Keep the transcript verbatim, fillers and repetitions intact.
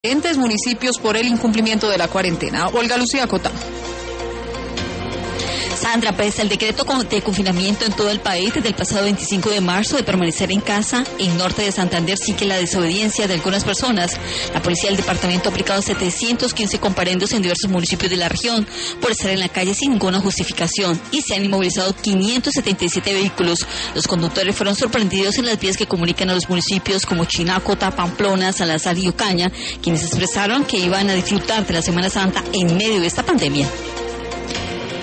diferentes municipios por el incumplimiento de la cuarentena. Olga Lucía Cota. Sandra, pese al decreto de confinamiento en todo el país desde el pasado veinticinco de marzo de permanecer en casa, en norte de Santander sigue la desobediencia de algunas personas. La policía del departamento ha aplicado setecientos quince comparendos en diversos municipios de la región por estar en la calle sin ninguna justificación y se han inmovilizado quinientos setenta y siete vehículos. Los conductores fueron sorprendidos en las vías que comunican a los municipios como Chinacota, Pamplona, Salazar y Ocaña, quienes expresaron que iban a disfrutar de la Semana Santa en medio de esta pandemia.